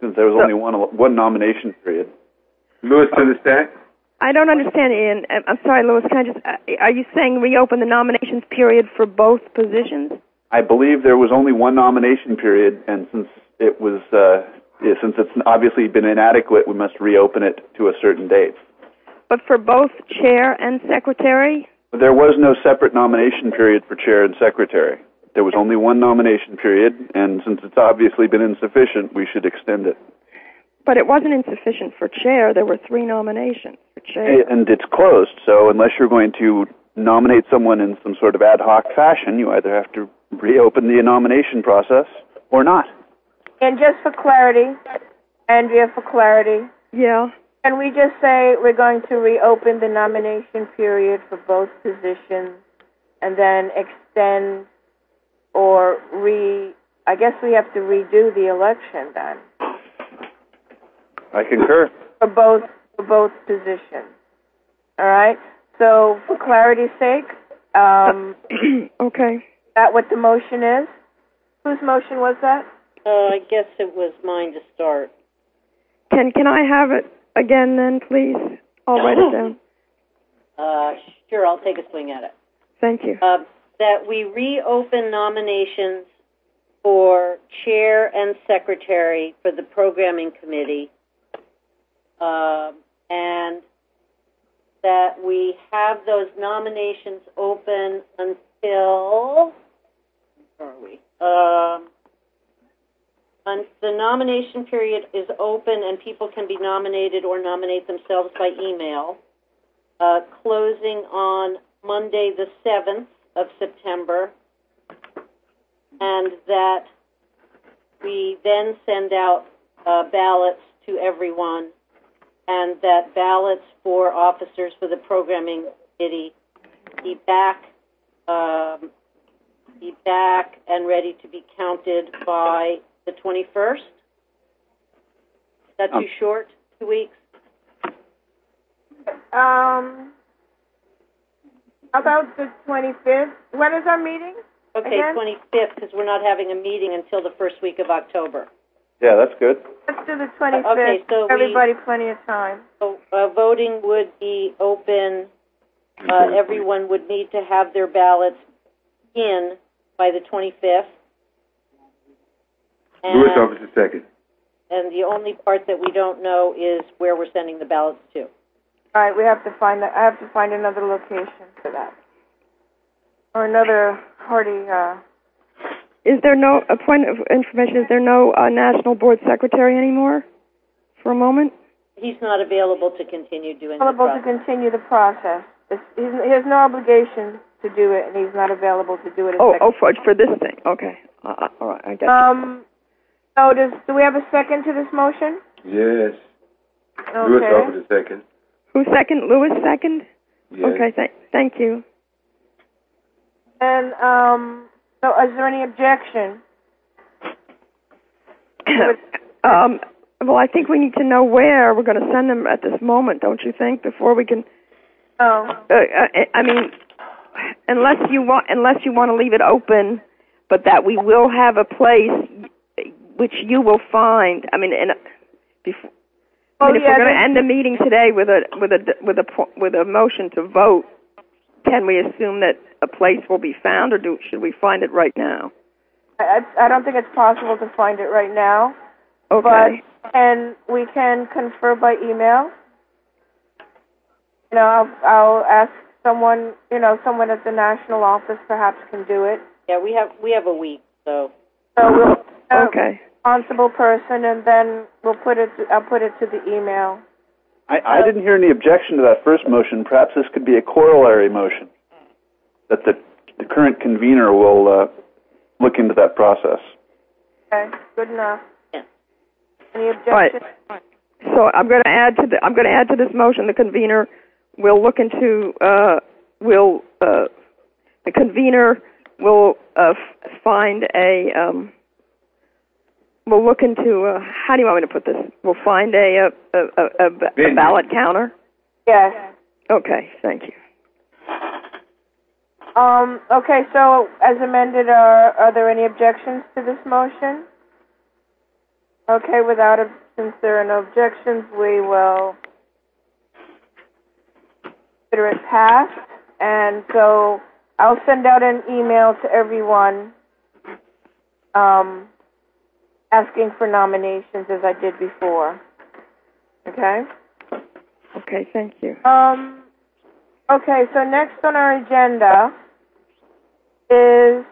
since there was only one nomination period. Louis, to understand? I don't understand, Ian. I'm sorry, Louis. Can I just? Are you saying reopen the nominations period for both positions? I believe there was only one nomination period, and since since it's obviously been inadequate, we must reopen it to a certain date. But for both chair and secretary? There was no separate nomination period for chair and secretary. There was only one nomination period, and since it's obviously been insufficient, we should extend it. But it wasn't insufficient for chair. There were 3 nominations for chair. And it's closed, so unless you're going to nominate someone in some sort of ad hoc fashion, you either have to reopen the nomination process or not. And just for clarity, Andrea, for clarity, yeah. Can we just say we're going to reopen the nomination period for both positions and then extend or I guess we have to redo the election then. I concur. For both positions. All right? So for clarity's sake, okay. Is that what the motion is? Whose motion was that? I guess it was mine to start. Can I have it again then, please? I'll write it down. Sure, I'll take a swing at it. Thank you. That we reopen nominations for chair and secretary for the programming committee, and that we have those nominations open until, where are we? The nomination period is open and people can be nominated or nominate themselves by email, closing on Monday the 7th of September, and that we then send out ballots to everyone, and that ballots for officers for the programming committee be back and ready to be counted by the 21st. Is that too short? 2 weeks? About the 25th. When is our meeting? Okay, again? 25th, because we're not having a meeting until the first week of October. Yeah, that's good. Let's do the 25th. Okay, so everybody plenty of time. So voting would be open. Everyone would need to have their ballots in by the 25th. Louis offers a second. And the only part that we don't know is where we're sending the ballots to. All right, we have to find that. I have to find another location for that, or another party. Is there no a point of information? Is there no national board secretary anymore? For a moment. He's not available to continue doing. Available to continue the process. He has no obligation to do it, and he's not available to do it. For this thing. Okay. All right, I get you. So do we have a second to this motion? Yes. Okay. Louis offers a second. Who second? Louis second? Yes. Okay, thank you. And, so is there any objection? Well, I think we need to know where we're going to send them at this moment, don't you think, before we can... I mean, unless you want to leave it open, but that we will have a place which you will find. I mean, if we're going to end the meeting today with a motion to vote, can we assume that a place will be found, or should we find it right now? I don't think it's possible to find it right now. Okay. And we can confer by email. You know, I'll ask someone. You know, someone at the national office perhaps can do it. Yeah, we have a week, so. So we'll okay. Responsible person, and then I'll put it to the email. I didn't hear any objection to that first motion. Perhaps this could be a corollary motion, that the current convener will look into that process. Okay, good enough. Yeah. Any objections? Right. So I'm going to add to this motion. The convener will look into the convener will find a. We'll look into, how do you want me to put this? We'll find a ballot counter? Yes. Okay, thank you. Okay, so as amended, are there any objections to this motion? Okay, since there are no objections, we will consider it passed. And so I'll send out an email to everyone asking for nominations as I did before. Okay? Okay, thank you. Okay, so next on our agenda is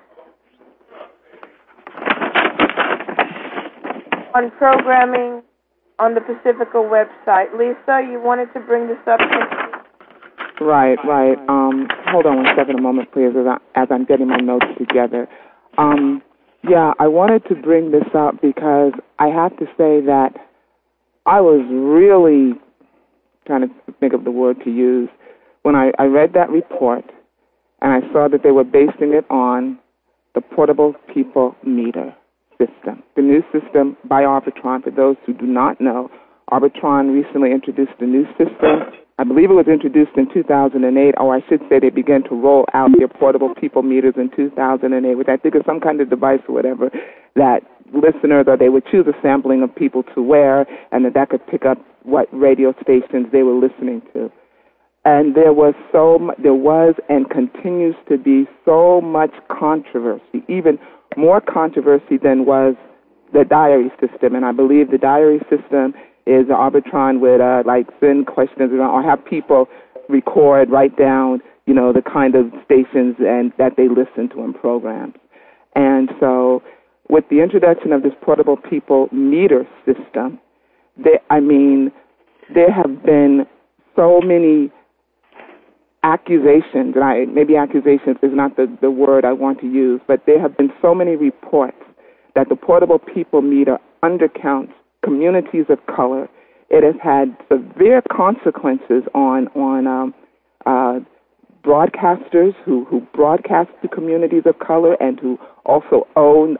on programming on the Pacifica website. Lisa, you wanted to bring this up? Right. Hold on a moment, please, as I'm getting my notes together. I wanted to bring this up because I have to say that I was really trying to think of the word to use when I read that report and I saw that they were basing it on the Portable People Meter system, the new system by Arbitron. For those who do not know, Arbitron recently introduced a new system. I believe it was introduced in 2008, or I should say they began to roll out their portable people meters in 2008, which I think is some kind of device or whatever that listeners, or they would choose a sampling of people to wear, and that could pick up what radio stations they were listening to. And there was and continues to be so much controversy, even more controversy than was the diary system. And I believe the diary system is Arbitron would send questions or have people write down, the kind of stations and that they listen to in programs. And so with the introduction of this portable people meter system, there have been so many accusations, and maybe accusations is not the word I want to use, but there have been so many reports that the portable people meter undercounts communities of color. It has had severe consequences on broadcasters who broadcast to communities of color and who also own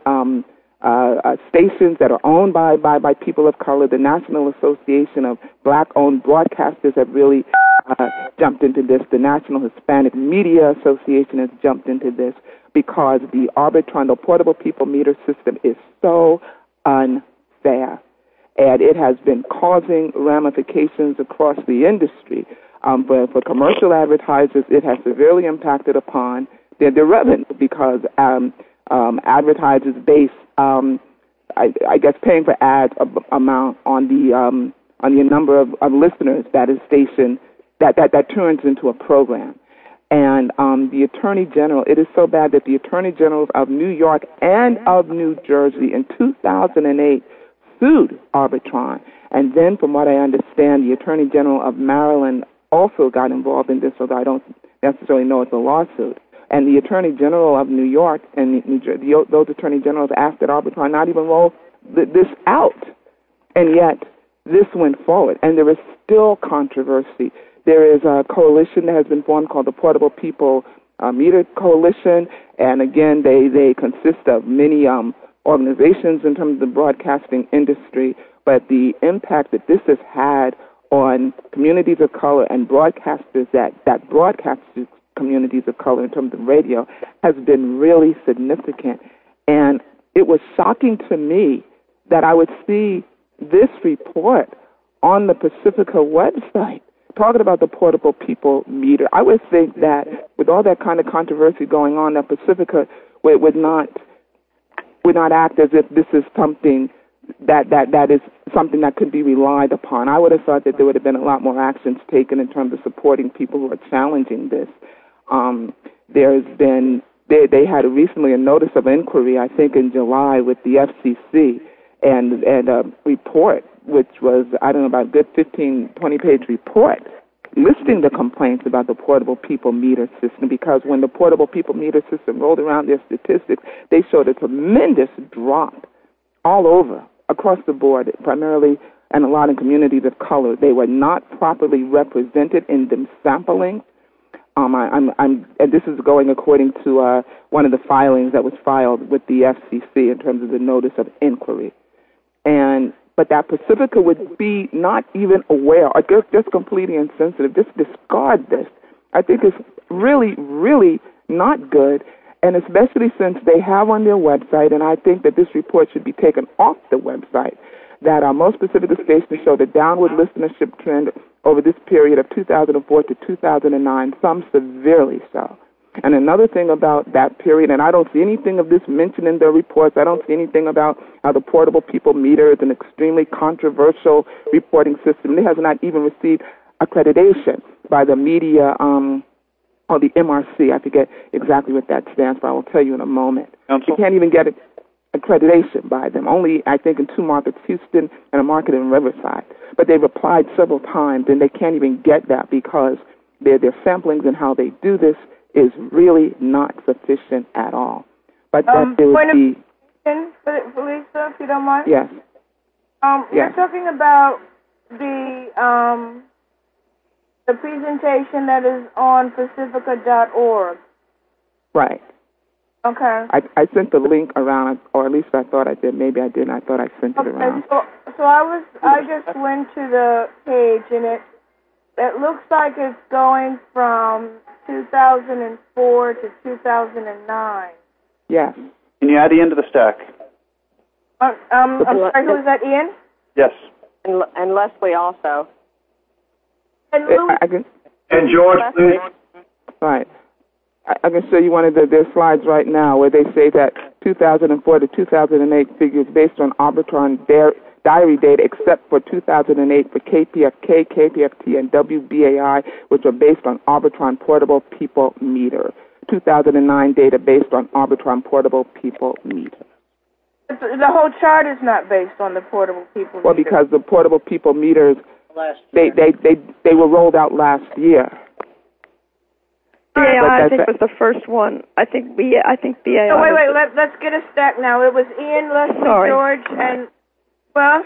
stations that are owned by people of color. The National Association of Black-Owned Broadcasters have really jumped into this. The National Hispanic Media Association has jumped into this because the Arbitron, the portable people meter system, is so unfair. And it has been causing ramifications across the industry. For commercial advertisers, it has severely impacted upon their revenue because advertisers base, I guess, paying for ads amount on the number of listeners that is stationed that turns into a program. And the Attorney General, it is so bad that the Attorney Generals of New York and of New Jersey in 2008 sued Arbitron. And then, from what I understand, the Attorney General of Maryland also got involved in this, although I don't necessarily know it's a lawsuit. And the Attorney General of New York and New Jersey, those Attorney Generals asked that Arbitron not even roll this out. And yet, this went forward. And there is still controversy. There is a coalition that has been formed called the Portable People Meter Coalition. And again, they consist of many organizations in terms of the broadcasting industry, but the impact that this has had on communities of color and broadcasters that broadcast to communities of color in terms of radio has been really significant. And it was shocking to me that I would see this report on the Pacifica website talking about the portable people meter. I would think that with all that kind of controversy going on, that Pacifica would not act as if this is something that is something that could be relied upon. I would have thought that there would have been a lot more actions taken in terms of supporting people who are challenging this. There's been they had recently a notice of inquiry, I think in July, with the FCC, and a report which was, I don't know, about a good 15, 20-page report listing the complaints about the portable people meter system, because when the portable people meter system rolled around their statistics, they showed a tremendous drop all over, across the board, primarily and a lot in communities of color. They were not properly represented in them sampling. And this is going according to one of the filings that was filed with the FCC in terms of the notice of inquiry. But that Pacifica would be not even aware, or just completely insensitive, just discard this, I think is really, really not good, and especially since they have on their website, and I think that this report should be taken off the website, that most Pacifica stations show the downward listenership trend over this period of 2004 to 2009, some severely so. And another thing about that period, and I don't see anything of this mentioned in their reports, I don't see anything about how the portable people meter is an extremely controversial reporting system. It has not even received accreditation by the media, or the MRC. I forget exactly what that stands for. I will tell you in a moment. You can't even get accreditation by them. Only, I think, in 2 markets, Houston and a market in Riverside. But they've applied several times, and they can't even get that because their samplings and how they do this is really not sufficient at all. But that there would be... Felicia, if you don't mind? Yes. You're talking about the presentation that is on Pacifica.org. Right. Okay. I sent the link around, or at least I thought I did. Maybe I didn't. I thought I sent it around. So I just went to the page, and it looks like it's going from 2004 to 2009. Yes. Can you add Ian to the stack? I'm sorry, who is that, Ian? Yes. And Leslie also. And Louis. And George, please. Right. I can show you one of their slides right now where they say that 2004 to 2008 figures based on Arbitron diary data except for 2008 for KPFK, KPFT, and WBAI, which are based on Arbitron Portable People Meter. 2009 data based on Arbitron Portable People Meter. The whole chart is not based on the Portable People Meter. Well, because the Portable People Meters, they were rolled out last year. BAI, I think, was the first one. I think BAI. So wait. Let's get a stack now. It was Ian, Leslie, George, and well,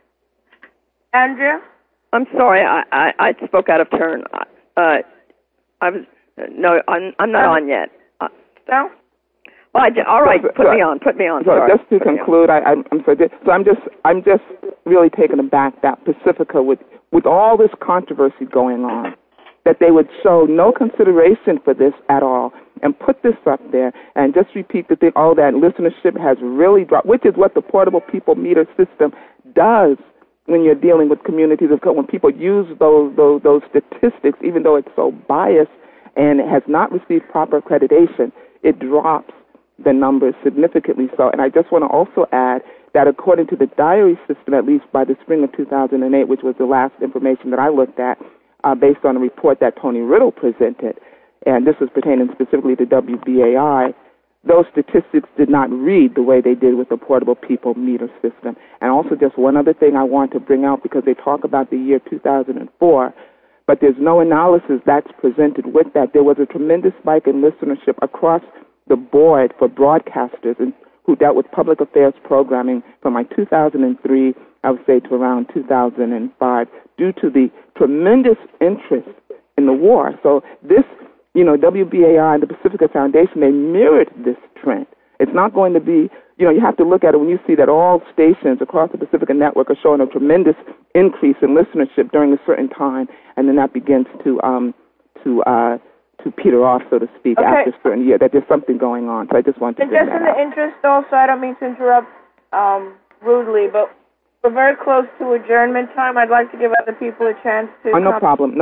Andrea. I'm sorry. I spoke out of turn. I was I'm not on yet. No. Well, all right. Put me on. So sorry. Just to conclude, I'm sorry. So I'm just really taken aback that Pacifica, with all this controversy going on, that they would show no consideration for this at all and put this up there and just repeat the thing, that listenership has really dropped, which is what the Portable People Meter system does when you're dealing with communities of color. When people use those statistics, even though it's so biased and it has not received proper accreditation, it drops the numbers significantly so. And I just want to also add that according to the diary system, at least by the spring of 2008, which was the last information that I looked at, based on a report that Tony Riddle presented, and this was pertaining specifically to WBAI, those statistics did not read the way they did with the Portable People Meter system. And also just one other thing I want to bring out, because they talk about the year 2004, but there's no analysis that's presented with that. There was a tremendous spike in listenership across the board for broadcasters who dealt with public affairs programming from 2003, I would say, to around 2005, due to the tremendous interest in the war. So this, WBAI and the Pacifica Foundation, they mirrored this trend. It's not going to be, you have to look at it when you see that all stations across the Pacifica network are showing a tremendous increase in listenership during a certain time, and then that begins to peter off, so to speak, after a certain year, that there's something going on. So I just wanted to bring that up. And just in the interest also, I don't mean to interrupt rudely, but we're very close to adjournment time. I'd like to give other people a chance to no problem.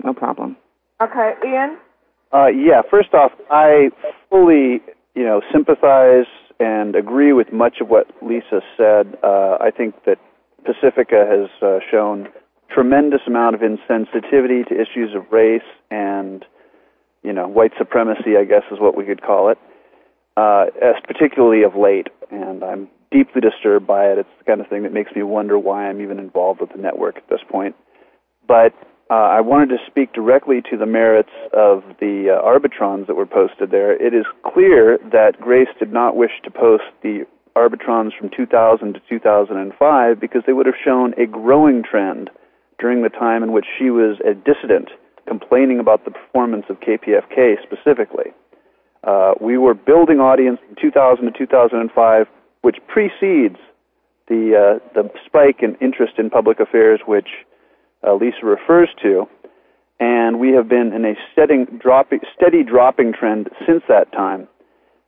Okay, Ian? First off, I fully, sympathize and agree with much of what Lisa said. I think that Pacifica has shown tremendous amount of insensitivity to issues of race and, white supremacy, I guess is what we could call it, as particularly of late. And I'm deeply disturbed by it. It's the kind of thing that makes me wonder why I'm even involved with the network at this point. But I wanted to speak directly to the merits of the Arbitrons that were posted there. It is clear that Grace did not wish to post the Arbitrons from 2000 to 2005 because they would have shown a growing trend during the time in which she was a dissident, complaining about the performance of KPFK specifically. We were building audience from 2000 to 2005, which precedes the spike in interest in public affairs, which Lisa refers to, and we have been in a steady dropping trend since that time.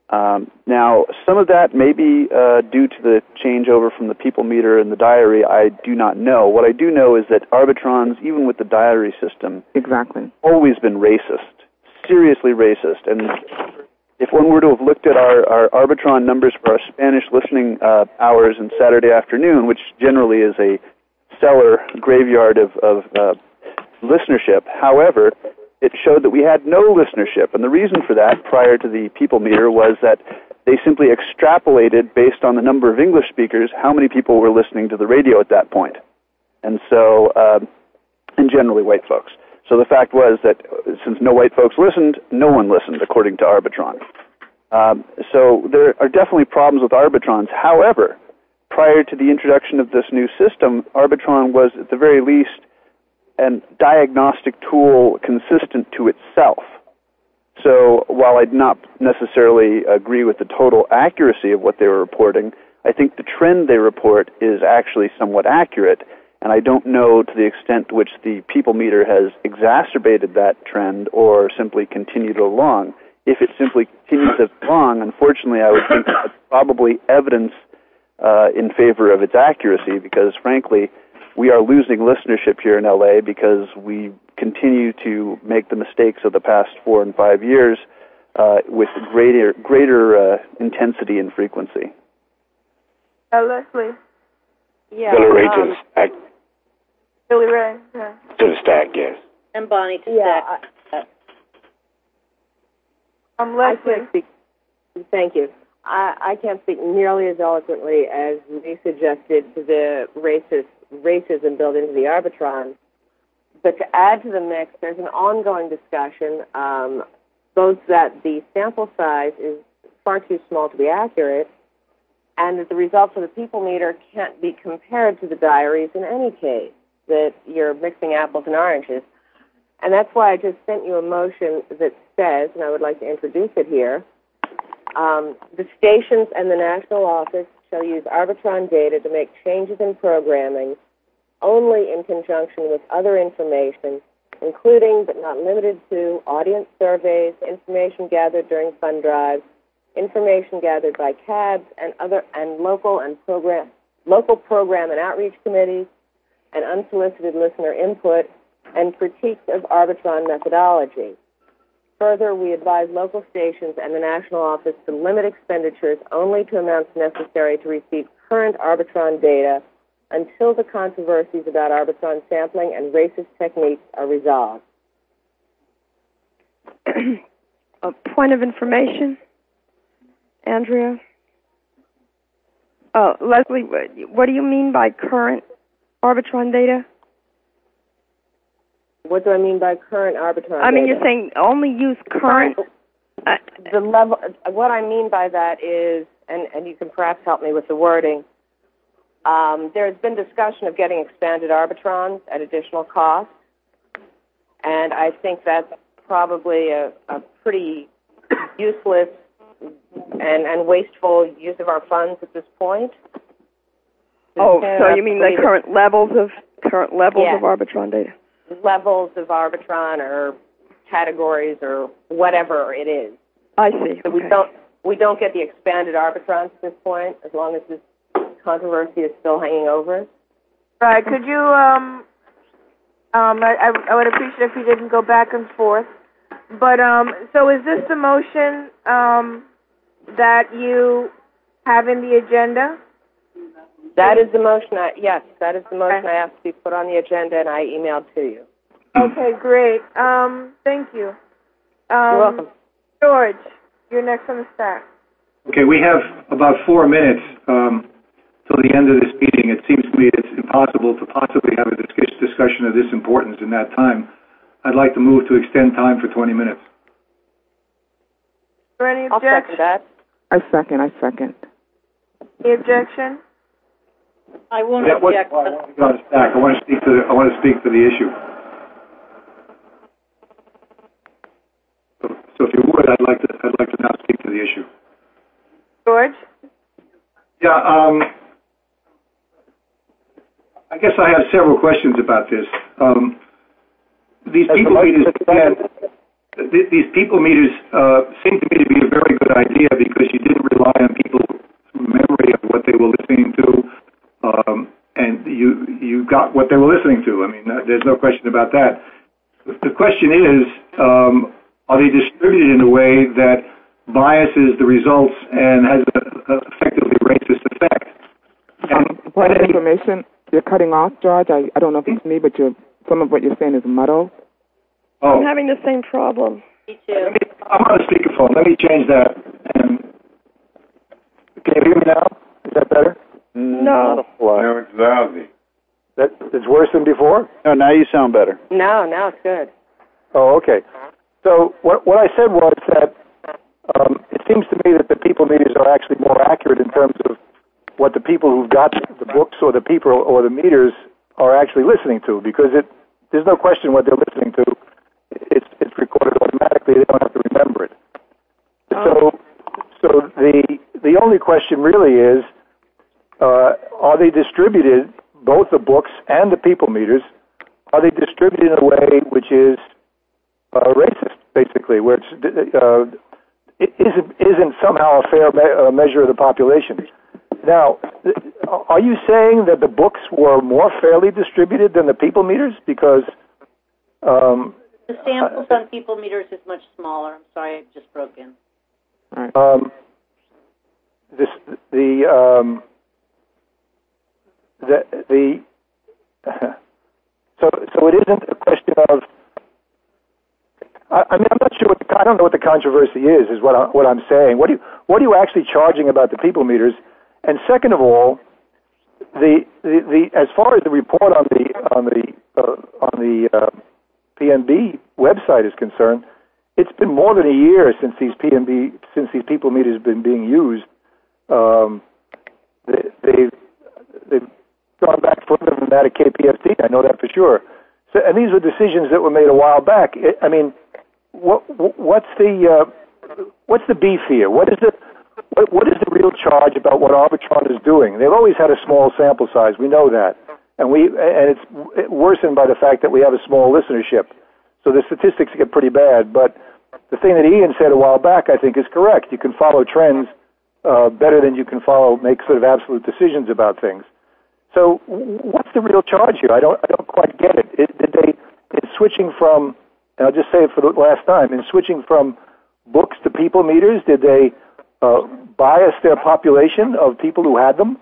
Now, some of that may be due to the changeover from the people meter and the diary. I do not know. What I do know is that Arbitrons, even with the diary system, always been racist, seriously racist. And if one were to have looked at our Arbitron numbers for our Spanish listening hours on Saturday afternoon, which generally is a stellar graveyard of listenership, however, it showed that we had no listenership. And the reason for that, prior to the people meter, was that they simply extrapolated, based on the number of English speakers, how many people were listening to the radio at that point. And so, and generally white folks. So the fact was that since no white folks listened, no one listened, according to Arbitron. So there are definitely problems with Arbitrons. However, prior to the introduction of this new system, Arbitron was, at the very least, a diagnostic tool consistent to itself. So while I do not necessarily agree with the total accuracy of what they were reporting, I think the trend they report is actually somewhat accurate, and I don't know to the extent to which the people meter has exacerbated that trend or simply continued along. If it simply continues along, unfortunately, I would think that's probably evidence in favor of its accuracy, because frankly, we are losing listenership here in LA because we continue to make the mistakes of the past 4 and 5 years with greater intensity and frequency. Leslie. Yeah. Billy Ray to the stack. Billy Ray. Yeah. To the stack, yes. And Bonnie to stack. Leslie. Thank you. I can't speak nearly as eloquently as Lee suggested to the racism built into the Arbitron. But to add to the mix, there's an ongoing discussion, both that the sample size is far too small to be accurate, and that the results of the people meter can't be compared to the diaries in any case, that you're mixing apples and oranges. And that's why I just sent you a motion that says, and I would like to introduce it here, the stations and the national office shall use Arbitron data to make changes in programming only in conjunction with other information, including but not limited to audience surveys, information gathered during fund drives, information gathered by CABs and local program and outreach committees, and unsolicited listener input, and critiques of Arbitron methodology. Further, we advise local stations and the national office to limit expenditures only to amounts necessary to receive current Arbitron data until the controversies about Arbitron sampling and racist techniques are resolved. A point of information, Andrea? Leslie, what do you mean by current Arbitron data? What do I mean by current Arbitron I mean, data? you're saying only use current? The level. What I mean by that is, and you can perhaps help me with the wording, there's been discussion of getting expanded Arbitrons at additional cost, and I think that's probably a pretty useless and wasteful use of our funds at this point. Oh, so you mean the current levels of Arbitron data? Levels of Arbitron or categories or whatever it is. I see. So okay. we don't get the expanded Arbitrons at this point, as long as this controversy is still hanging over us. Right. Could you? I would appreciate if you didn't go back and forth. But so is this the motion that you have in the agenda? That is the motion. Yes, that is the motion I asked to be put on the agenda, and I emailed to you. Okay, great. Thank you. You're welcome. George, you're next on the stack. Okay, we have about 4 minutes till the end of this meeting. It seems to me it's impossible to possibly have a discussion of this importance in that time. I'd like to move to extend time for 20 minutes. Is there any I'll objection? second that. I second. Any objection? I won't object. I want to speak to the issue. So if you would, I'd like to now speak to the issue. George? Yeah, I guess I have several questions about this. These people meters seem to me to be a very good idea because you didn't rely on people's memory of what they were listening to, and you got what they were listening to. I mean, there's no question about that. The question is, are they distributed in a way that biases the results and has an effectively racist effect? Point of information, you're cutting off, George. I don't know if it's me, but some of what you're saying is muddled. Oh. I'm having the same problem. Me too. I'm on a speakerphone. Let me change that. Can you hear me now? Is that better? No. No, it's lousy. It's worse than before? No, now you sound better. No, now it's good. Oh, okay. So what I said was that it seems to me that the people meters are actually more accurate in terms of what the people who've got the books or the people or the meters are actually listening to, because there's no question what they're listening to. It's recorded automatically. They don't have to remember it. So the only question really is, are they distributed, both the books and the people meters, are they distributed in a way which is racist, basically, where it isn't somehow a fair measure of the population? Now, are you saying that the books were more fairly distributed than the people meters? Because the samples on people meters is much smaller. I'm sorry, I just broke in. So it isn't a question of. I mean, I'm not sure. I don't know what the controversy is what I'm saying. What are you actually charging about the people meters? And second of all, the as far as the report on the PNB website is concerned, it's been more than a year since these people meters have been being used. They've gone back further than that at KPFT. I know that for sure. So, and these were decisions that were made a while back. I mean, what's the beef here? What is the real charge about what Arbitron is doing? They've always had a small sample size. We know that, and it's worsened by the fact that we have a small listenership. So the statistics get pretty bad. But the thing that Ian said a while back, I think, is correct. You can follow trends better than you can make sort of absolute decisions about things. So what's the real charge here? I don't quite get it. In switching from, and I'll just say it for the last time, in switching from books to people meters, did they bias their population of people who had them?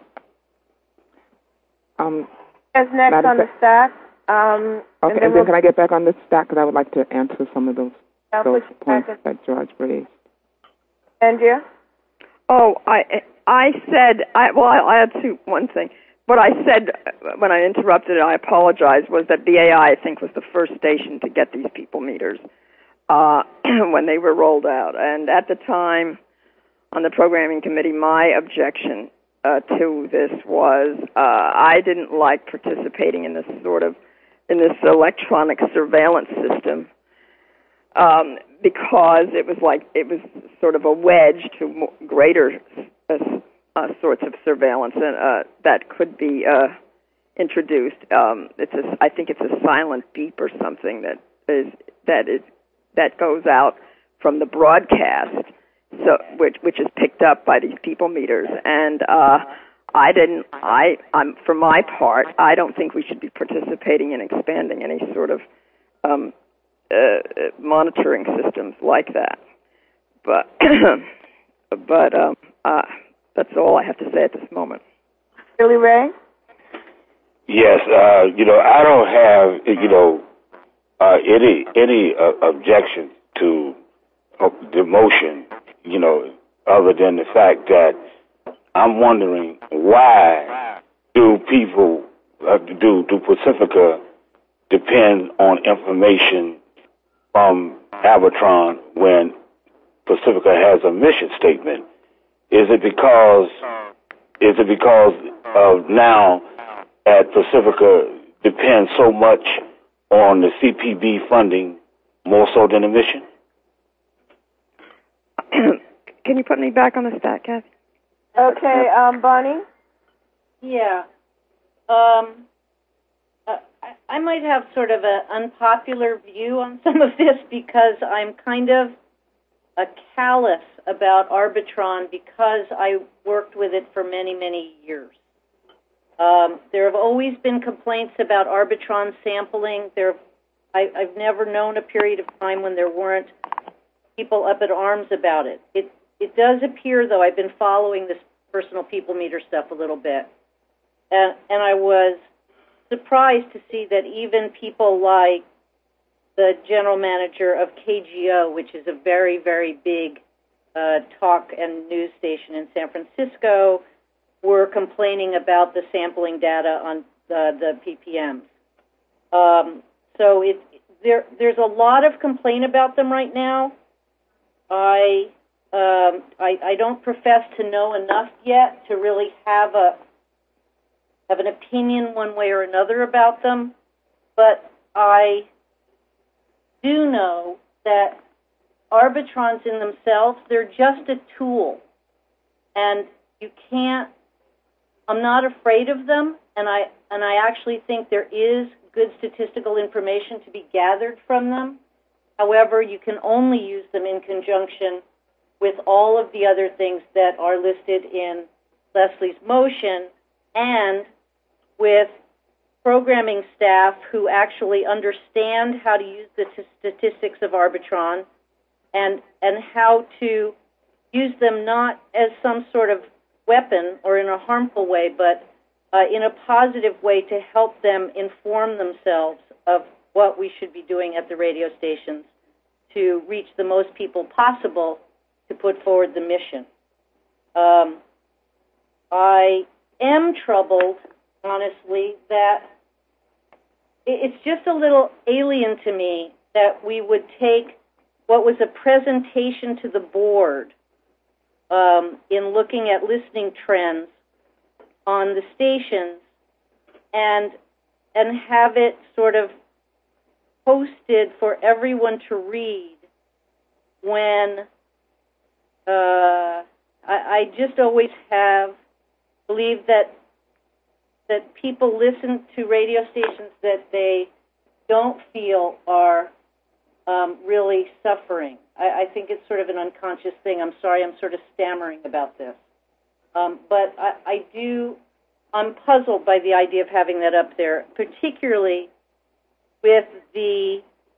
As next on the stack. Okay, and then can I get back on this stack, because I would like to answer some of those points that George raised. Andrea? Oh, I said, I had one thing. What I said when I interrupted, I apologize, was that BAI, I think, was the first station to get these people meters when they were rolled out. And at the time, on the programming committee, my objection to this was I didn't like participating in this electronic surveillance system because it was sort of a wedge to greater sorts of surveillance that could be introduced. I think it's a silent beep or something that goes out from the broadcast, so which is picked up by these people meters. And I'm for my part, I don't think we should be participating in expanding any sort of monitoring systems like that. But that's all I have to say at this moment. Billy Ray? Yes, I don't have, any objection to the motion, other than the fact that I'm wondering why do people, do Pacifica depend on information from Arbitron when Pacifica has a mission statement? Is it because of now that Pacifica depends so much on the CPB funding more so than the mission? Can you put me back on the stack, Kathy? Okay, Bonnie? Yeah. I might have sort of an unpopular view on some of this because I'm kind of callous about Arbitron because I worked with it for many, many years. There have always been complaints about Arbitron sampling. I've never known a period of time when there weren't people up at arms about it. It does appear, though, I've been following this personal people meter stuff a little bit, and I was surprised to see that even people like the general manager of KGO, which is a very, very big talk and news station in San Francisco, were complaining about the sampling data on the PPMs. So there's a lot of complaint about them right now. I don't profess to know enough yet to really have an opinion one way or another about them, but I do know that Arbitrons in themselves, they're just a tool, and you can't. I'm not afraid of them, and I actually think there is good statistical information to be gathered from them. However, you can only use them in conjunction with all of the other things that are listed in Leslie's motion, and with programming staff who actually understand how to use the statistics of Arbitron and how to use them not as some sort of weapon or in a harmful way, but in a positive way to help them inform themselves of what we should be doing at the radio stations to reach the most people possible to put forward the mission. I am troubled, honestly, that it's just a little alien to me that we would take what was a presentation to the board in looking at listening trends on the stations and have it sort of posted for everyone to read when I just always have believed that people listen to radio stations that they don't feel are really suffering. I think it's sort of an unconscious thing. I'm sorry, I'm sort of stammering about this. But I'm puzzled by the idea of having that up there, particularly with the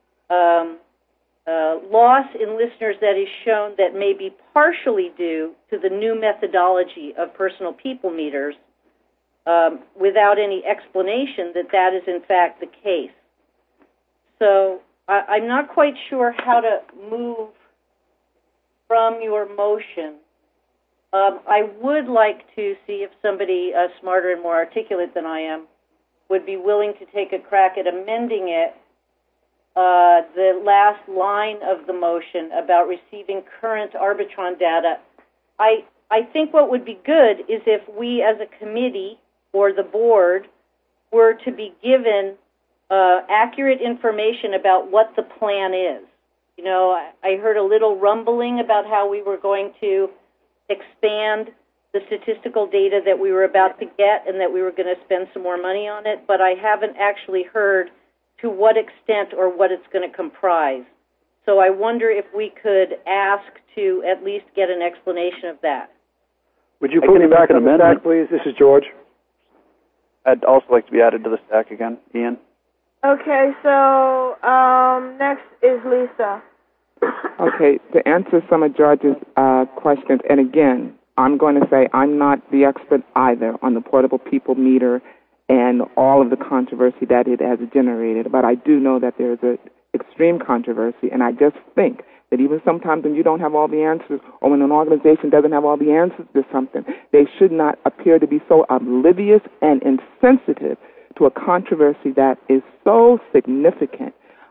loss in listeners that is shown that may be partially due to the new methodology of personal people meters, without any explanation that is in fact the case. So I'm not quite sure how to move from your motion. I would like to see if somebody smarter and more articulate than I am would be willing to take a crack at amending it, the last line of the motion about receiving current Arbitron data. I think what would be good is if we as a committee or the board were to be given accurate information about what the plan is. You know, I heard a little rumbling about how we were going to expand the statistical data that we were about to get and that we were going to spend some more money on it, but I haven't actually heard to what extent or what it's going to comprise. So I wonder if we could ask to at least get an explanation of that. Would you put me back in a minute, please? This is George. I'd also like to be added to the stack again. Ian? Okay, so next is Lisa. Okay, to answer some of George's questions, and again, I'm going to say I'm not the expert either on the portable people meter and all of the controversy that it has generated, but I do know that there's an extreme controversy, and I just think that even sometimes when you don't have all the answers, or when an organization doesn't have all the answers to something, they should not appear to be so oblivious and insensitive to a controversy that is so significant.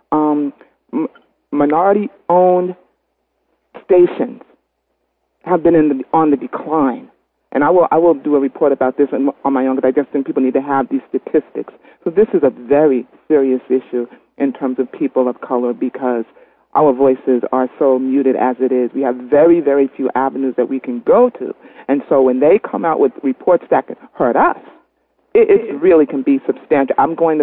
Minority-owned stations have been on the decline. And I will do a report about this on my own, because I just think people need to have these statistics. So this is a very serious issue in terms of people of color, because our voices are so muted as it is. We have very, very few avenues that we can go to. And so when they come out with reports that can hurt us, it really can be substantial. I'm going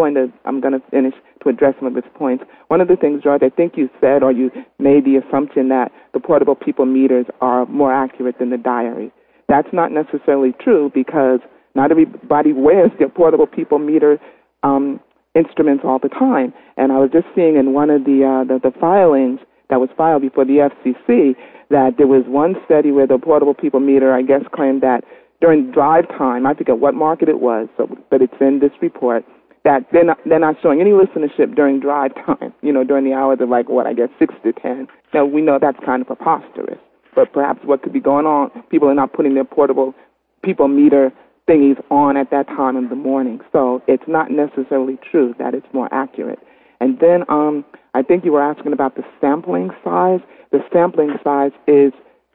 to finish to address some of his points. One of the things, George, I think you said, or you made the assumption that the portable people meters are more accurate than the diary. That's not necessarily true because not everybody wears their portable people meter instruments all the time. And I was just seeing in one of the filings that was filed before the FCC that there was one study where the portable people meter, I guess, claimed that during drive time, I forget what market it was, but it's in this report, that they're not showing any listenership during drive time, during the hours of 6 to 10. Now, we know that's kind of preposterous, but perhaps what could be going on, people are not putting their portable people meter thingies on at that time in the morning. So it's not necessarily true that it's more accurate. And then I think you were asking about the sampling size. The sampling size is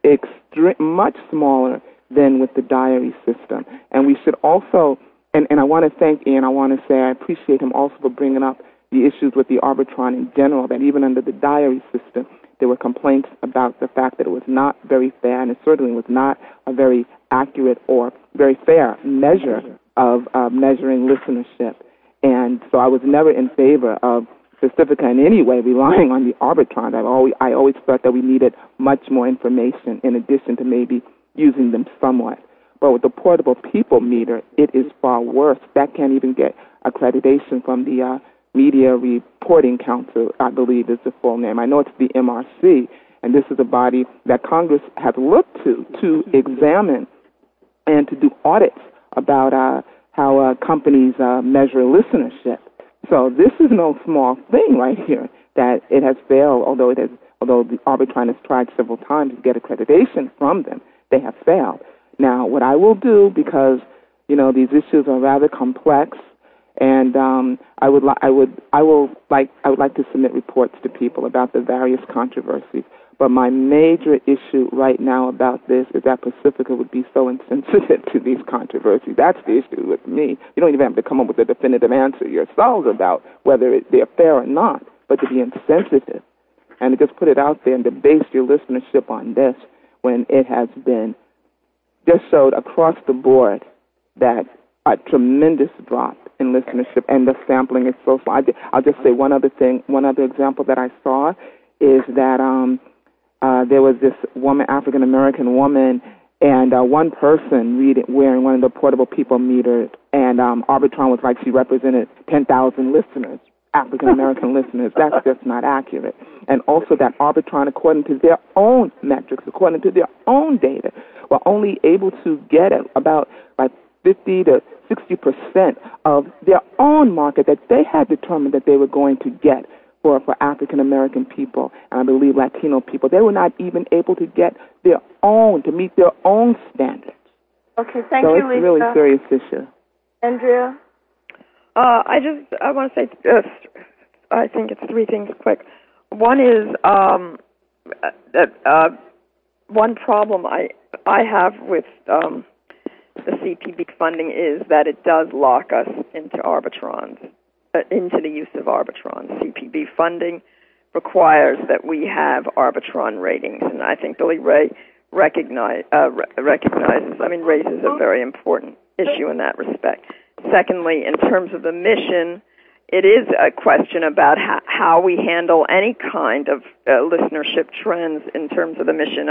much smaller than with the diary system. And we should also, and I want to thank Ian, I want to say I appreciate him also for bringing up the issues with the Arbitron in general, that even under the diary system, there were complaints about the fact that it was not very fair, and it certainly was not a very accurate or very fair measure of measuring listenership. And so I was never in favor of Pacifica in any way relying on the Arbitron. I always thought that we needed much more information in addition to maybe using them somewhat. But with the portable people meter, it is far worse. That can't even get accreditation from the Media Reporting Council, I believe is the full name. I know it's the MRC, and this is a body that Congress has looked to examine and to do audits about how companies measure listenership. So this is no small thing right here, that it has failed, although the Arbitron has tried several times to get accreditation from them. They have failed. Now, what I will do, because these issues are rather complex, and I would like to submit reports to people about the various controversies. But my major issue right now about this is that Pacifica would be so insensitive to these controversies. That's the issue with me. You don't even have to come up with a definitive answer yourselves about whether they're fair or not, but to be insensitive and to just put it out there and to base your listenership on this when it has been just showed across the board that a tremendous drop in listenership, and the sampling is so small. I'll just say one other example that I saw is that there was this woman, African-American woman, and one person wearing one of the portable people meters, and Arbitron was like she represented 10,000 listeners, African-American listeners. That's just not accurate. And also that Arbitron, according to their own metrics, according to their own data, were only able to get about 50 to 60% of their own market that they had determined that they were going to get for African-American people, and I believe Latino people. They were not even able to get to meet their own standards. Okay, thank you, Lisa. So it's a really serious issue. Andrea? I want to say, I think it's three things quick. One is that one problem I have with the CPB funding is that it does lock us into arbitrons, into the use of arbitrons. CPB funding requires that we have arbitron ratings, and I think Billy Ray raises a very important issue in that respect. Secondly, in terms of the mission, it is a question about how we handle any kind of listenership trends in terms of the mission.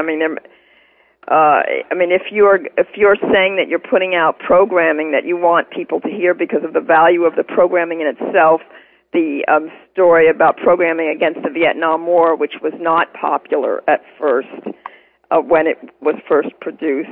If you're saying that you're putting out programming that you want people to hear because of the value of the programming in itself, the story about programming against the Vietnam War, which was not popular at first when it was first produced,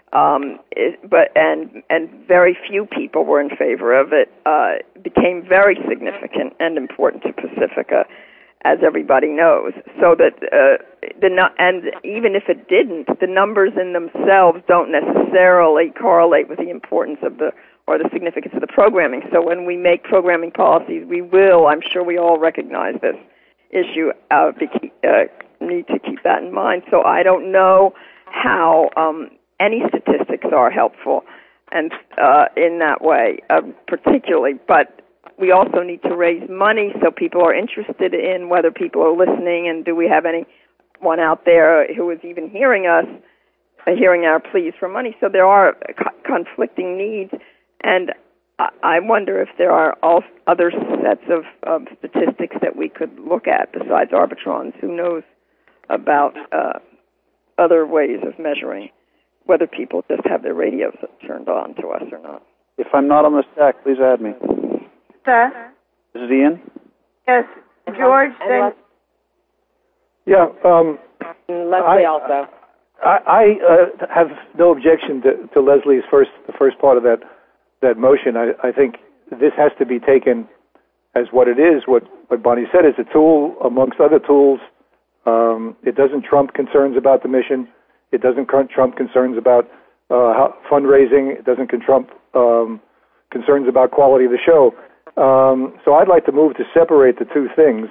and very few people were in favor of it, became very significant and important to Pacifica, as everybody knows. So that and even if it didn't, the numbers in themselves don't necessarily correlate with the importance of the significance of the programming. So when we make programming policies, we will, I'm sure we all recognize this issue, need to keep that in mind. So I don't know how any statistics are helpful and in that way, particularly, but we also need to raise money so people are interested in whether people are listening, and do we have anyone out there who is even hearing us, hearing our pleas for money. So there are conflicting needs, And I wonder if there are all other sets of statistics that we could look at besides Arbitrons. Who knows about other ways of measuring whether people just have their radios turned on to us or not. If I'm not on the stack, please add me. Seth? Is it Ian? Yes. George, then... Yeah. Leslie also. I have no objection to Leslie's the first part of that motion. I think this has to be taken as what it is. What Bonnie said is a tool amongst other tools. It doesn't trump concerns about the mission. It doesn't trump concerns about fundraising. It doesn't trump concerns about quality of the show. So I'd like to move to separate the two things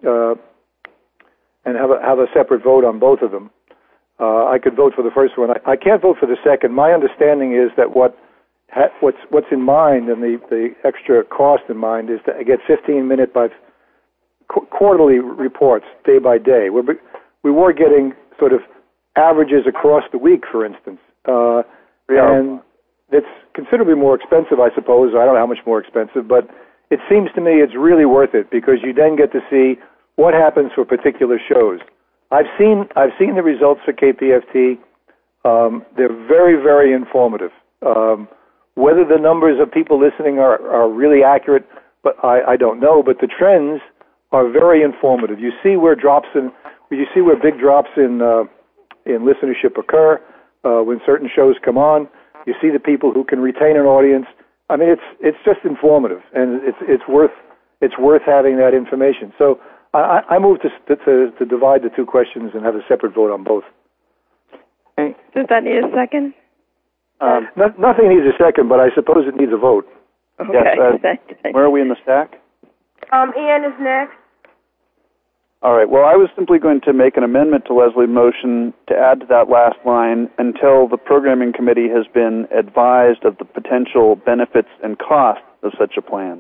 and have a separate vote on both of them. I could vote for the first one. I can't vote for the second. My understanding is that what's in mind and the extra cost in mind is to get 15-minute by quarterly reports day by day. We were getting sort of averages across the week, for instance, and it's considerably more expensive, I suppose. I don't know how much more expensive, but it seems to me it's really worth it because you then get to see what happens for particular shows. I've seen the results for KPFT. They're very, very informative. Whether the numbers of people listening are really accurate, but I don't know. But the trends are very informative. You see where big drops in listenership occur when certain shows come on. You see the people who can retain an audience. I mean, it's just informative, and it's worth having that information. So I move to divide the two questions and have a separate vote on both. Does that need a second? Nothing needs a second, but I suppose it needs a vote. Okay. Yes, where are we in the stack? Ian is next. All right. Well, I was simply going to make an amendment to Leslie's motion to add to that last line until the programming committee has been advised of the potential benefits and costs of such a plan,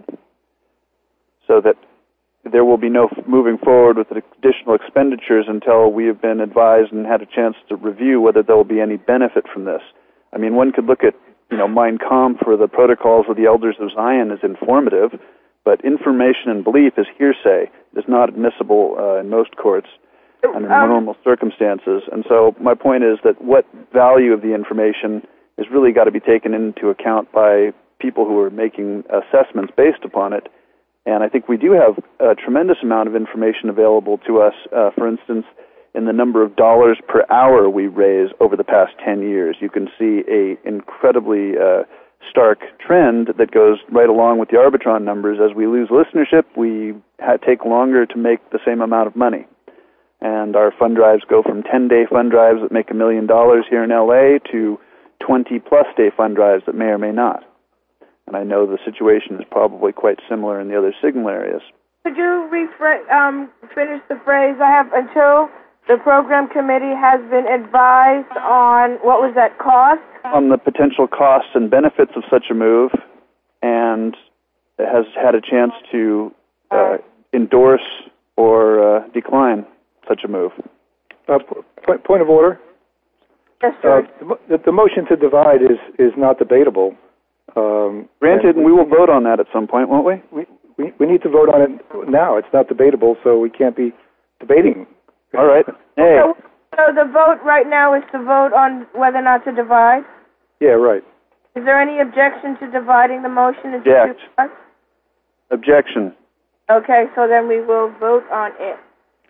so that there will be no moving forward with additional expenditures until we have been advised and had a chance to review whether there will be any benefit from this. I mean, one could look at, Mein Kampf for the Protocols of the Elders of Zion as informative, but information and belief is hearsay. It is not admissible in most courts under normal circumstances. And so my point is that what value of the information has really got to be taken into account by people who are making assessments based upon it. And I think we do have a tremendous amount of information available to us, for instance, in the number of dollars per hour we raise over the past 10 years. You can see a incredibly stark trend that goes right along with the Arbitron numbers. As we lose listenership, we take longer to make the same amount of money. And our fund drives go from 10-day fund drives that make $1 million here in L.A. to 20-plus day fund drives that may or may not. And I know the situation is probably quite similar in the other signal areas. Could you finish the phrase? I have until the program committee has been advised on, what was that, cost? On the potential costs and benefits of such a move, and has had a chance to endorse or decline such a move. Point of order. Yes, sir. The motion to divide is not debatable. Granted, and we will vote on that at some point, won't we? We need to vote on it now. It's not debatable, so we can't be debating. All right. Hey. So the vote right now is to vote on whether or not to divide? Yeah, right. Is there any objection to dividing the motion into two parts? Objection. Okay, so then we will vote on it.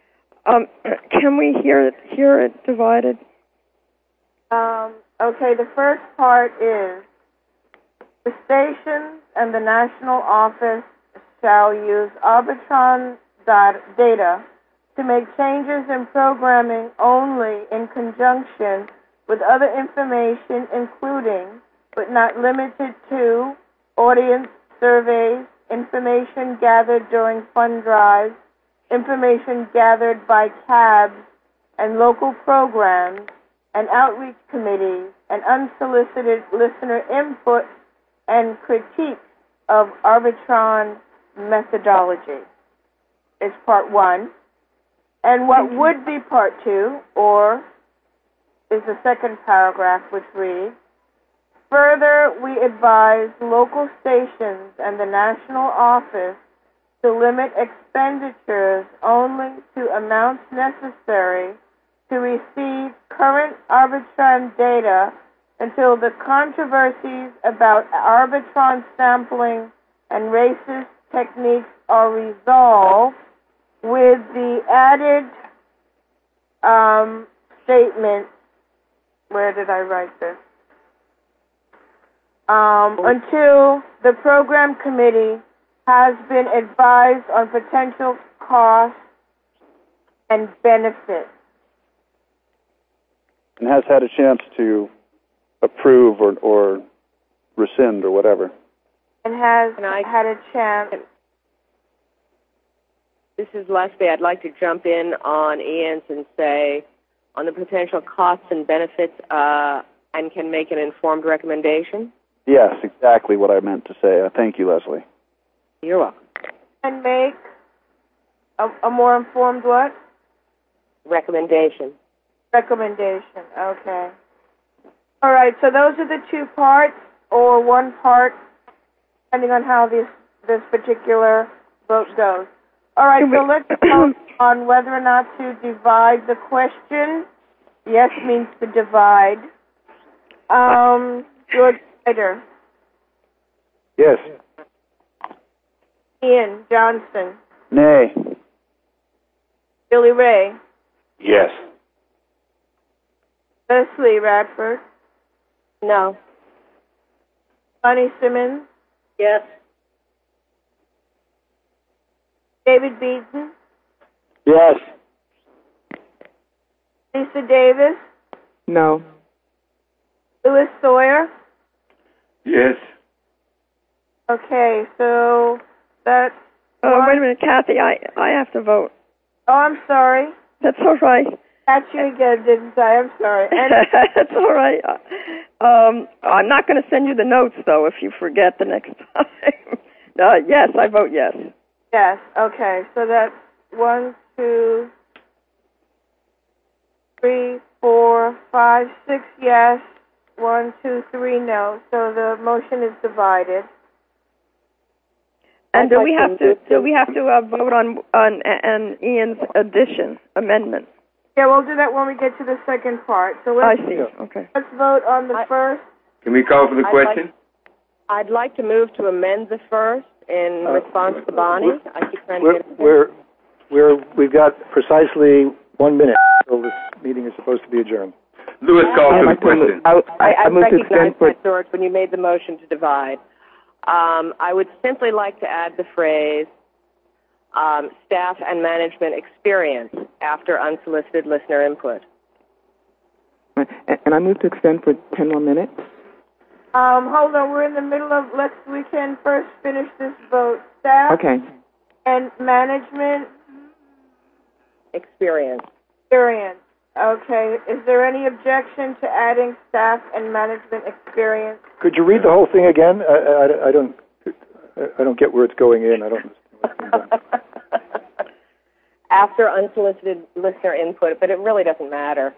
Can we hear it divided? Okay, the first part is the stations and the national office shall use Arbitron data to make changes in programming only in conjunction with other information, including, but not limited to, audience surveys, information gathered during fund drives, information gathered by cabs and local programs and outreach committees, and unsolicited listener input and critique of Arbitron methodology is part one. And what would be part two, or is the second paragraph, which reads, Further, we advise local stations and the national office to limit expenditures only to amounts necessary to receive current Arbitron data until the controversies about Arbitron sampling and racist techniques are resolved, with the added statement, where did I write this? Until the program committee has been advised on potential costs and benefits. And has had a chance to approve or rescind or whatever. And has had a chance. This is Leslie. I'd like to jump in on Ian's and say, on the potential costs and benefits, and can make an informed recommendation? Yes, exactly what I meant to say. Thank you, Leslie. You're welcome. And make a more informed what? Recommendation. Recommendation, okay. All right, so those are the two parts, or one part, depending on how this particular vote goes. All right, so let's vote on whether or not to divide the question. Yes means to divide. George Snyder. Yes. Ian Johnston. Nay. Billy Ray. Yes. Leslie Radford. No. Bonnie Simmons. Yes. David Beaton. Yes. Lisa Davis. No. Louis Sawyer. Yes. Okay, so that's... wait a minute, Kathy, I have to vote. Oh, I'm sorry. That's all right. Catch you again, didn't I? I'm sorry. That's all right. I'm not going to send you the notes, though, if you forget the next time. Yes, I vote yes. Yes, okay. So that's 1, 2, 3, 4, 5, 6 yes, 1, 2, 3 no. So the motion is divided. And do we have to vote on Ian's amendment? Yeah, we'll do that when we get to the second part. So let's, I see. Okay. Let's vote on the first. Can we call for the question? I'd like to move to amend the first in response to Bonnie. I keep trying to get We've got precisely 1 minute until this meeting is supposed to be adjourned. Louis, call for the question. I recognized that, George, when you made the motion to divide. I would simply like to add the phrase staff and management experience after unsolicited listener input. And I move to extend for 10 more minutes. Hold on, we're in the middle of, we can first finish this vote. Staff Okay. and management experience. Okay, is there any objection to adding staff and management experience? Could you read the whole thing again? I don't get where it's going in. I don't understand. After unsolicited listener input, but it really doesn't matter.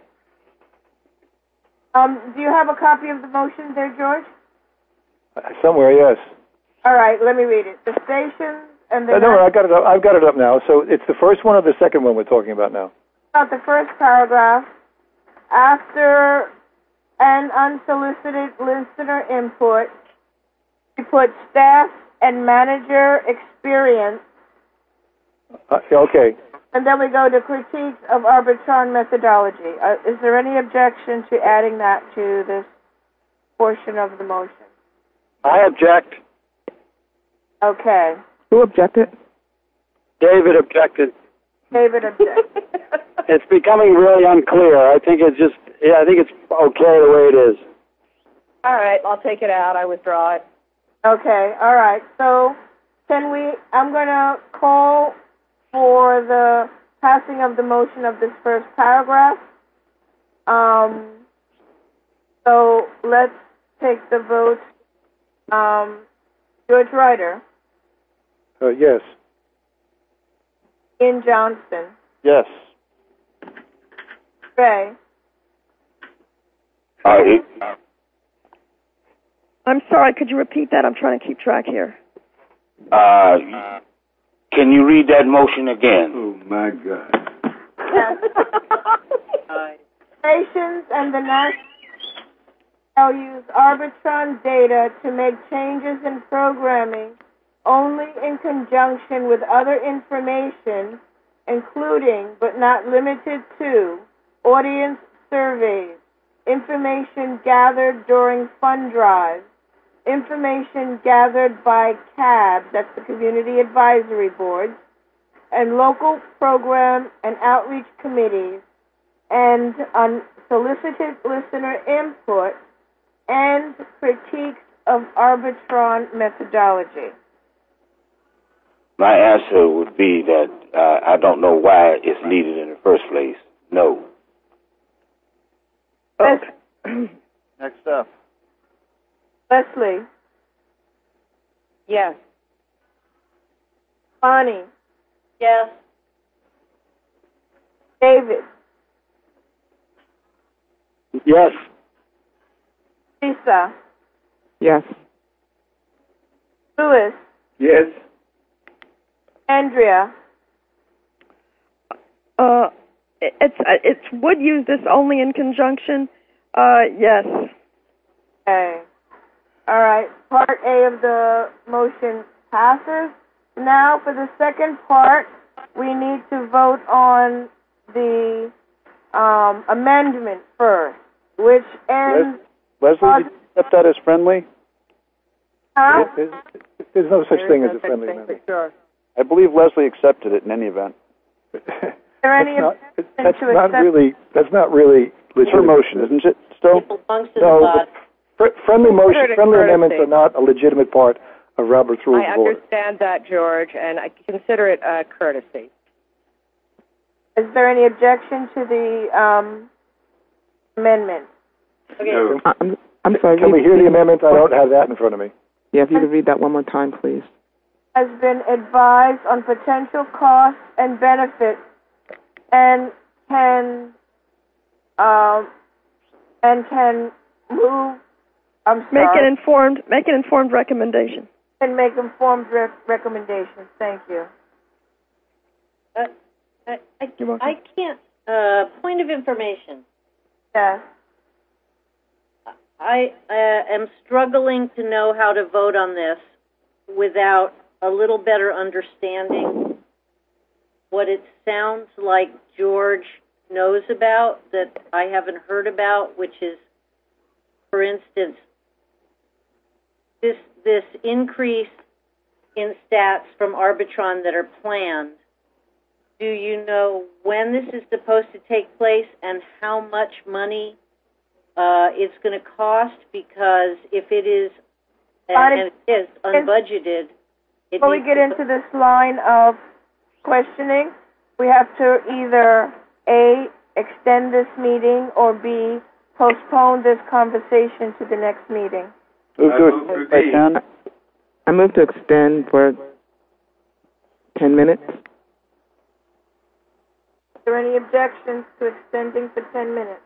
Do you have a copy of the motion there, George? Somewhere, yes. All right, let me read it. The stations and the... No, I got it up. I've got it up now. So it's the first one or the second one we're talking about now? About the first paragraph. After an unsolicited listener input, we put staff and manager experience. Okay. And then we go to critiques of Arbitron methodology. Is there any objection to adding that to this portion of the motion? I object. Okay. Who objected? David objected. David objected. It's becoming really unclear. I think it's okay the way it is. All right, I'll take it out. I withdraw it. Okay, all right. So I'm going to call for the passing of the motion of this first paragraph. So let's take the vote. George Ryder. Yes. Ian Johnston. Yes. Ray. I'm sorry, could you repeat that? I'm trying to keep track here. Can you read that motion again? Oh, my God. Nations and the national shall use Arbitron data to make changes in programming only in conjunction with other information, including but not limited to audience surveys, information gathered during fund drives, information gathered by CAB, that's the Community Advisory Boards, and local program and outreach committees, and unsolicited listener input and critiques of Arbitron methodology. My answer would be that I don't know why it's needed in the first place. No. Okay. Next up. Leslie. Yes. Bonnie. Yes. David. Yes. Lisa. Yes. Louis. Yes. Andrea. It's would use this only in conjunction. Yes. Okay. All right. Part A of the motion passes. Now, for the second part, we need to vote on the amendment first, which ends. Leslie, did you accept that as friendly? Huh? There's no such thing as a friendly amendment. Sure. I believe Leslie accepted it in any event. Is there any That's not really It's her legitimate. motion, isn't it? Still? It belongs to the No, body. friendly Courtesy. amendments are not a legitimate part of Robert's Rules I of Order. understand that, George, and I consider it a courtesy. Is there any objection to the amendment? Okay. No. I'm sorry. Can we hear the amendment? I don't have that in front of me. Yeah, if you could read that one more time, please. Has been advised on potential costs and benefits, and can move. I'm sorry. Make an informed recommendation. And make informed recommendations. Thank you. I can't. Point of information. Yes. I am struggling to know how to vote on this without a little better understanding what it sounds like George knows about that I haven't heard about, which is, for instance, this increase in stats from Arbitron that are planned. Do you know when this is supposed to take place and how much money it's going to cost? Because if it is, and it is unbudgeted, before we get into this line of questioning, we have to either A, extend this meeting, or B, postpone this conversation to the next meeting. Move to I can. I move to extend for 10 minutes. Is there any objections to extending for 10 minutes?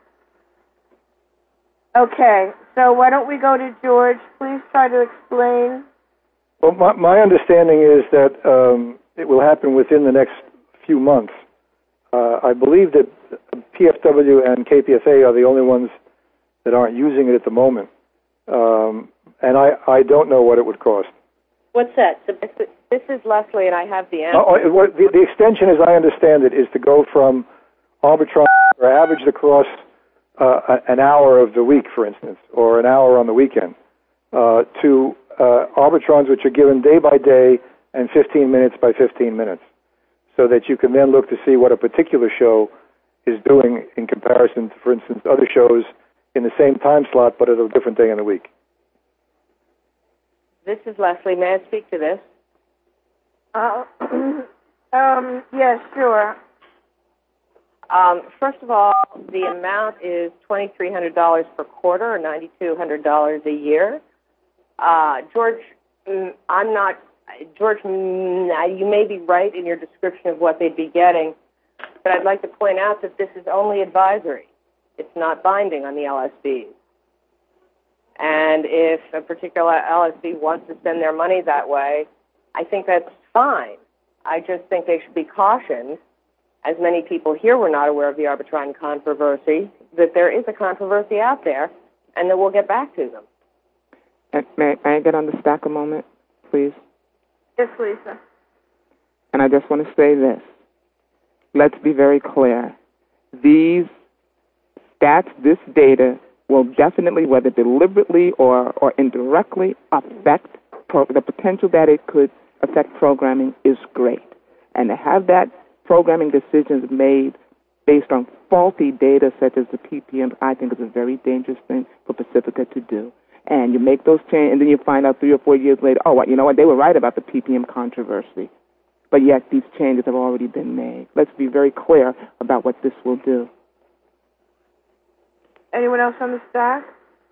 Okay, so why don't we go to George? Please try to explain. Well, my understanding is that it will happen within the next few months. I believe that PFW and KPFA are the only ones that aren't using it at the moment. And I don't know what it would cost. What's that? This is Leslie, and I have the answer. The extension, as I understand it, is to go from Arbitron, or averaged across an hour of the week, for instance, or an hour on the weekend, to Arbitrons which are given day by day and 15 minutes by 15 minutes, so that you can then look to see what a particular show is doing in comparison to, for instance, other shows in the same time slot but at a different day in the week. This is Leslie. May I speak to this? Yes, sure. First of all, the amount is $2,300 per quarter, or $9,200 a year. George, you may be right in your description of what they'd be getting, but I'd like to point out that this is only advisory. It's not binding on the LSBs. And if a particular LSB wants to spend their money that way, I think that's fine. I just think they should be cautioned, as many people here were not aware of the Arbitron controversy, that there is a controversy out there, and that we'll get back to them. And may I get on the stack a moment, please? Yes, Lisa. And I just want to say this. Let's be very clear. These stats, this data, will definitely, whether deliberately or indirectly, affect the potential that it could affect programming is great. And to have that programming decisions made based on faulty data such as the PPMs, I think is a very dangerous thing for Pacifica to do. And you make those changes, and then you find out 3 or 4 years later, oh, you know what, they were right about the PPM controversy. But yet these changes have already been made. Let's be very clear about what this will do. Anyone else on the staff?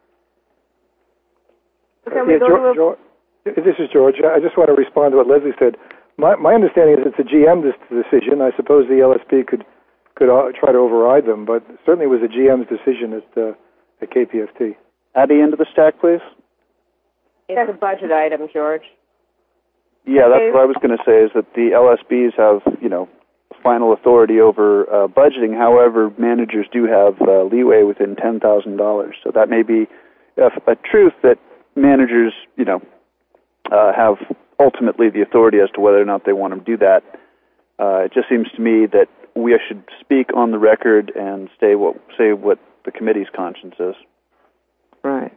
George, this is George. I just want to respond to what Leslie said. My understanding is it's a GM decision. I suppose the LSP could try to override them, but certainly it was a GM's decision at KPFT. Addie, into the stack, please. It's a budget item, George. Yeah, that's what I was going to say, is that the LSBs have, final authority over budgeting. However, managers do have leeway within $10,000. So that may be a truth that managers, have ultimately the authority as to whether or not they want to do that. It just seems to me that we should speak on the record and say what the committee's conscience is. Right.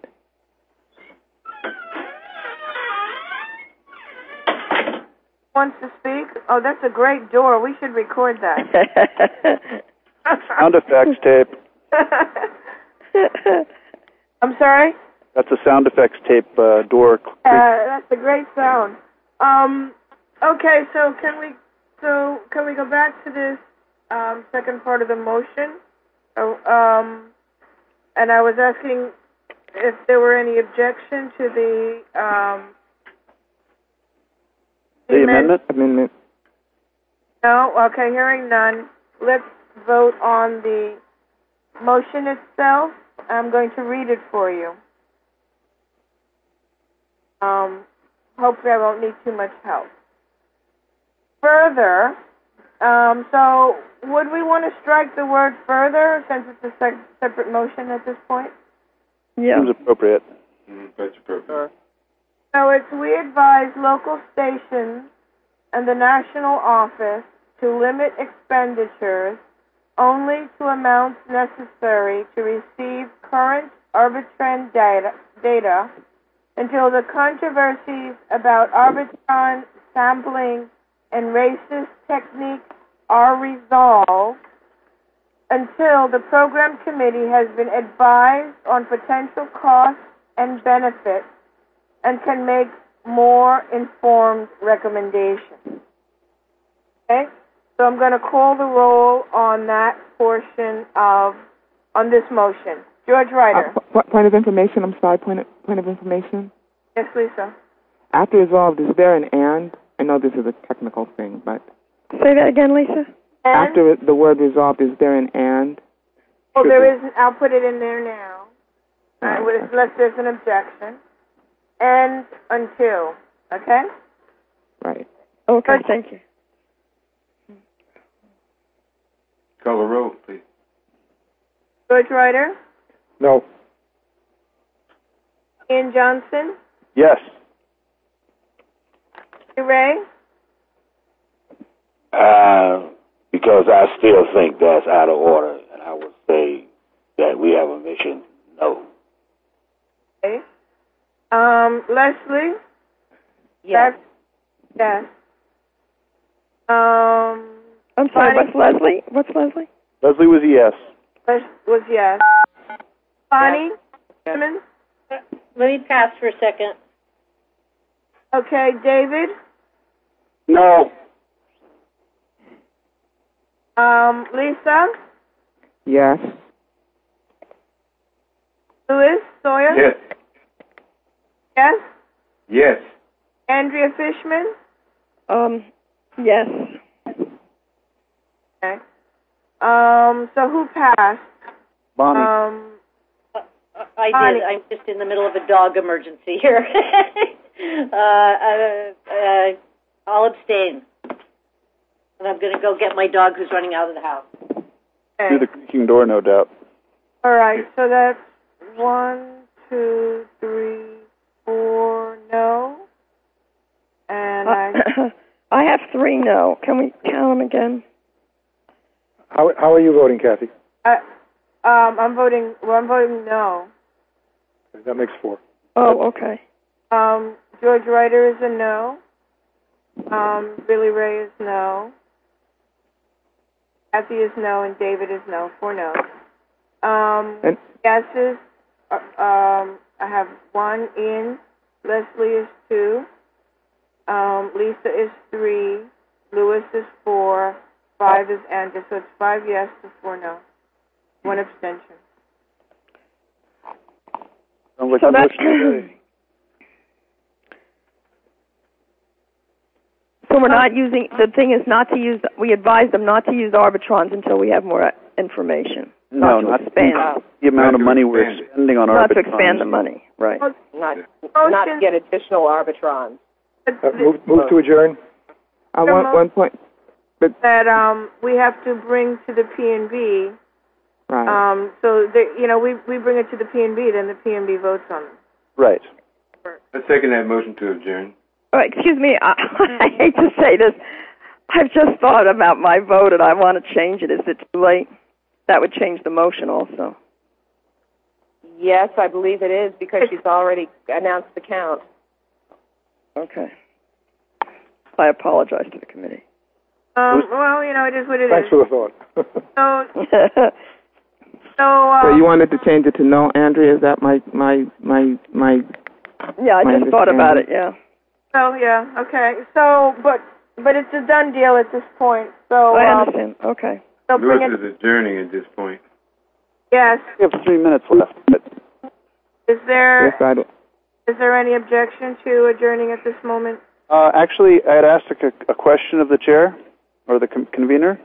Wants to speak? Oh, that's a great door. We should record that. Sound effects tape. I'm sorry? That's a sound effects tape door. That's a great sound. Okay, so can we go back to this second part of the motion? And I was asking if there were any objection to the amendment? No? Okay, hearing none. Let's vote on the motion itself. I'm going to read it for you. Hopefully I won't need too much help. Further, so would we want to strike the word further since it's a separate motion at this point? Yeah. Seems appropriate. That's appropriate. So it's we advise local stations and the national office to limit expenditures only to amounts necessary to receive current Arbitron data until the controversies about Arbitron sampling and racist techniques are resolved, until the program committee has been advised on potential costs and benefits and can make more informed recommendations. Okay? So I'm going to call the roll on that portion on this motion. George Ryder. Point of information, I'm sorry, point of information? Yes, Lisa. After resolved, is there an and? I know this is a technical thing, but... Say that again, Lisa. And? After the word resolved, is there an and? Oh, there isn't. I'll put it in there now. Unless there's an objection. And until. Okay? Right. Okay, thank you. Call the roll, please. George Ryder? No. Ian Johnson? Yes. Ray? Because I still think that's out of order, and I would say that we have a mission, no. Okay. Leslie? Yes. Yes. I'm sorry, what's Leslie? What's Leslie? Leslie was a yes. Was yes. Bonnie? Simmons? Let me pass for a second. Okay, David? No. Lisa? Yes. Louis Sawyer? Yes. Yes? Yes. Andrea Fishman? Yes. Okay. So who passed? Bonnie. I did. I'm just in the middle of a dog emergency here. I'll abstain. And I'm going to go get my dog who's running out of the house. Okay. Through the creaking door, no doubt. All right, so that's 1, 2, 3, 4 no. And I have 3 no. Can we count them again? How are you voting, Kathy? I'm voting no. That makes 4. Oh, okay. George Ryder is a no. Billy Ray is no. Kathy is no, and David is no. 4 no's. Yeses, I have 1 in. Leslie is 2. Lisa is 3. Louis is 4. 5 is Andrew. So it's 5 yes to 4 no. 1 abstention. So that's So we're not using, the thing is not to use, we advise them not to use Arbitrons until we have more information. No, not to expand the amount of money we're spending on Arbitrons. Not to expand the money, right. Not to get additional Arbitrons. Move to adjourn. I want 1 point. That we have to bring to the P&B. Right. So, we bring it to the P&B, then the P&B votes on it. Right. I second that motion to adjourn. Oh, excuse me, I hate to say this. I've just thought about my vote and I want to change it. Is it too late? That would change the motion also. Yes, I believe it is because she's already announced the count. Okay. I apologize to the committee. Well, it is what it Thanks is. for the thought. So you wanted to change it to no, Andrea? Is that my Yeah, I just thought about it, yeah. Oh, yeah, okay. So, but it's a done deal at this point. So I understand, okay. So Lewis is adjourning at this point. Yes. We have 3 minutes left. Is there Yes, I do. Is there any objection to adjourning at this moment? Actually, I had asked a question of the chair, or the convener.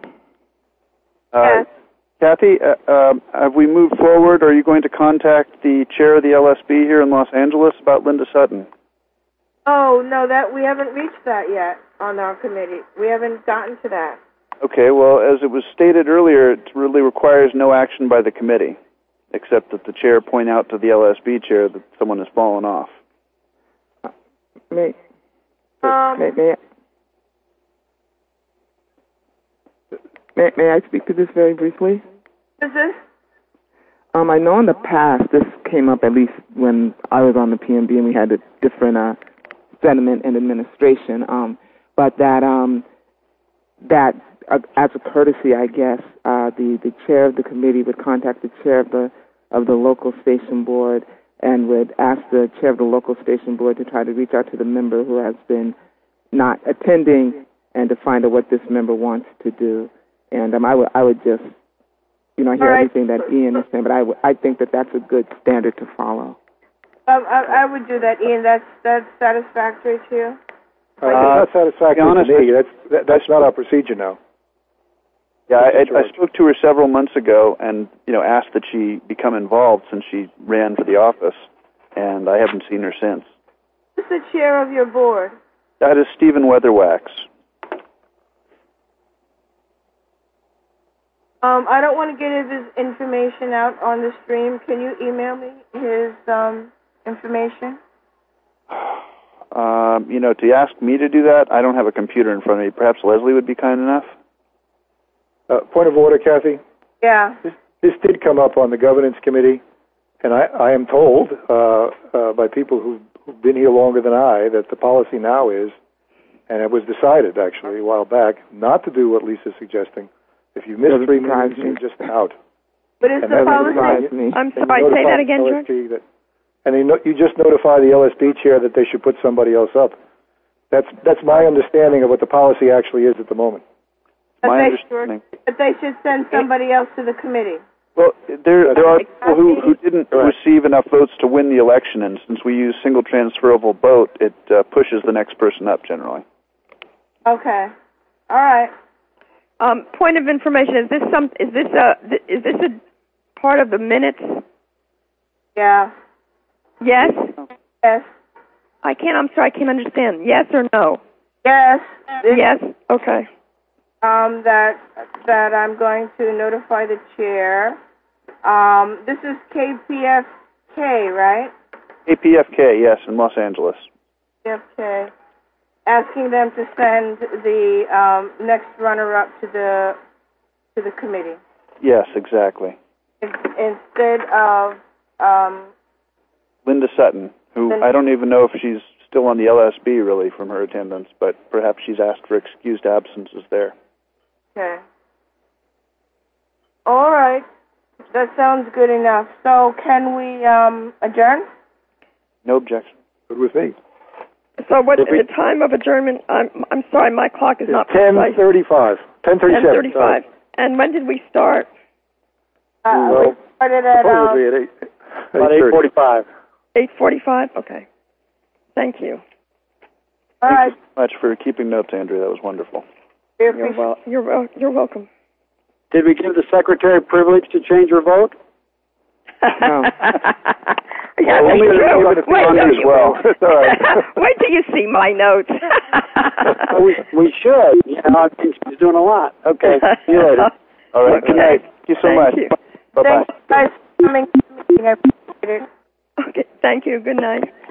Yes. Kathy, have we moved forward? Are you going to contact the chair of the LSB here in Los Angeles about Linda Sutton? Oh, no, that we haven't reached that yet on our committee. We haven't gotten to that. Okay, well, as it was stated earlier, it really requires no action by the committee, except that the chair point out to the LSB chair that someone has fallen off. May I speak to this very briefly? Is this? I know in the past this came up, at least when I was on the PMB and we had a different sentiment and administration, but that as a courtesy, I guess, the chair of the committee would contact the chair of the local station board and would ask the chair of the local station board to try to reach out to the member who has been not attending and to find out what this member wants to do. And I would just, hear everything that Ian is saying, but I think that that's a good standard to follow. I would do that, Ian. That's satisfactory to you? Not satisfactory to me. That's not our procedure now. Yeah, I spoke to her several months ago and, asked that she become involved since she ran for the office, and I haven't seen her since. Who's the chair of your board? That is Stephen Weatherwax. I don't want to get his information out on the stream. Can you email me his information? To ask me to do that, I don't have a computer in front of me. Perhaps Leslie would be kind enough? Point of order, Kathy. Yeah. This did come up on the governance committee, and I am told by people who've been here longer than I that the policy now is, and it was decided actually a while back, not to do what Lisa's suggesting. If you miss 3 meetings, you're just out. But is the policy? I'm sorry, say that again, George. You just notify the LSB chair that they should put somebody else up. That's my understanding of what the policy actually is at the moment. My understanding. But they should send somebody else to the committee. Well, there are people who didn't receive enough votes to win the election, and since we use single transferable vote, it pushes the next person up generally. Okay. All right. Point of information: is this a part of the minutes? Yeah. Yes? Yes. I'm sorry, I can't understand. Yes or no? Yes. Yes? Okay. That I'm going to notify the chair. This is KPFK, right? APFK, yes, in Los Angeles. KPFK. Asking them to send the next runner-up to the committee. Yes, exactly. Instead of Linda Sutton, who I don't even know if she's still on the LSB, really, from her attendance, but perhaps she's asked for excused absences there. Okay. All right. That sounds good enough. So can we adjourn? No objection. Good with me. So what the time of adjournment? I'm sorry, my clock is not 10:35. 10:37. 10:35. And when did we start? We started at supposedly at 8:45. 8:45. Okay. Thank you. all right. Thank you so much for keeping notes, Andrea. That was wonderful. You're welcome. Did we give the secretary privilege to change her vote? No. Yeah, well, only that's true. as well. It's all right. Wait till you see my notes. we should. You know, I think she's doing a lot. Okay. See you later. All right. Okay. Good night. Thank you so much. You. Bye-bye. Thanks, guys, for coming to the meeting. I appreciate it. Okay. Thank you. Good night.